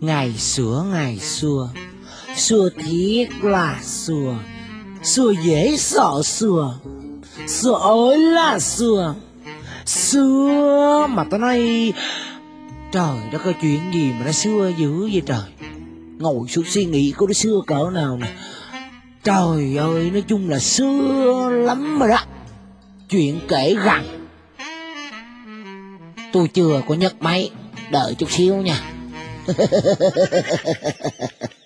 ngày xưa, xưa thiệt là xưa, xưa dễ sợ xưa, xưa ơi là xưa, xưa mà tao nói trời đất ơi, chuyện gì mà nó xưa dữ vậy trời. Ngồi xuống suy nghĩ có nó xưa cỡ nào nè. Trời ơi, nói chung là xưa lắm rồi đó. Chuyện kể rằng tôi chưa có nhấc máy, đợi chút xíu nha.